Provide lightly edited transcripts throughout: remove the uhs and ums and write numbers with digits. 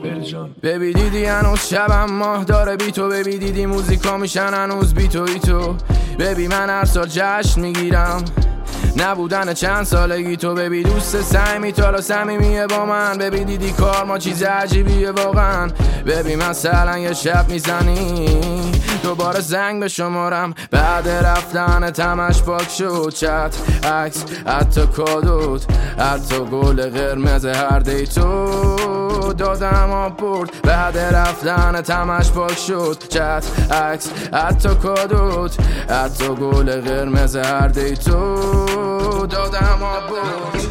ببی دیدی هنوز شبم ماه داره بی تو، ببی دیدی موزیکا میشن هنوز بی تو ای تو. ببی من هر سال جشن میگیرم نبودن چند سالگی تو، ببی دوست سعی تا صمیمیه با من. ببی دیدی کار ما چیز عجیبیه واقعا. ببی مثلا یه شب میزنی دوباره زنگ به شمارم، بعد رفتن تمش پاک شد چت عکس حتی کادوت حتی گل قرمز هر دیتو دادم آب برد. بعد رفتن تمش پاک شد چت عکس حتی کادوت حتی گل قرمز هر دیتو دادم آب برد.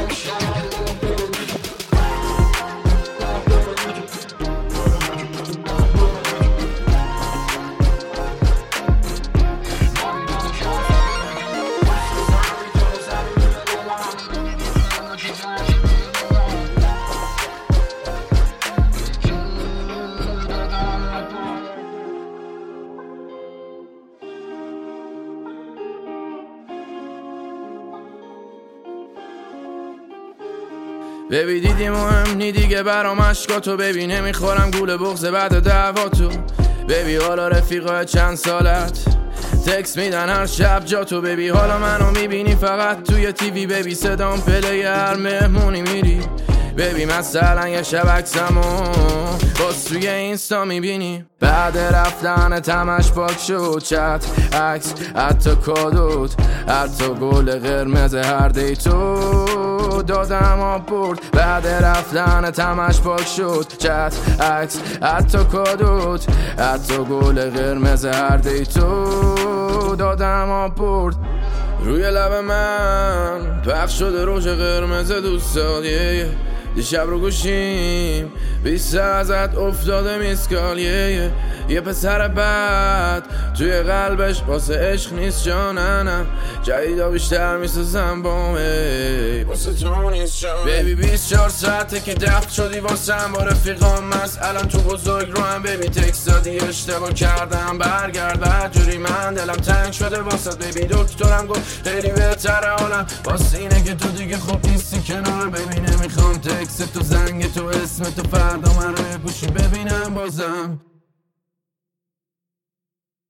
ببی دیدی مهم نی دیگه برام عشقاتو، ببی نمیخورم گول بغض بعد دعواتو. ببی حالا رفیقای چند سالت تکس میدن هر شب جاتو. ببی حالا منو میبینی فقط توی تیوی، ببی صدام پلی هر مهمونی میری. ببی مثلا یه شب عکسمو باز توی اینستا میبینی، بعد رفتن تمش پاک شد چت عکس حتی کادوت حتی گل قرمز هر دیتو دادم آب برد. بعد رفتن تمش پاک شد چت عکس حتی کادوت حتی گل قرمز هر دیتو دادم آب برد. روی لب من پخش شده روژ قرمز دوست داری، دیشب رو گوشیم بیسته ازت افتاده میسکال. یه پسر بد توی قلبش واسه عشق نیست جاننم، جدیدا بیشتر میسازم بامه واسه تو نیست جان. بیبی 24 ساعته که دفت شدی واسم با رفیقام مست، الان تو بزرگ رو هم بیبی تکس دادی اشتباه کردم برگرد بدجوری من دلم تنگ شده واسه. بیبی دکترم گفت خیلی بهتره حالم واسه اینه که تو دیگه خوب نیستی کنار. بیبی نمیخوام تکس تو زنگ تو اسم تو فردا من روی گوشی ببینم بازم.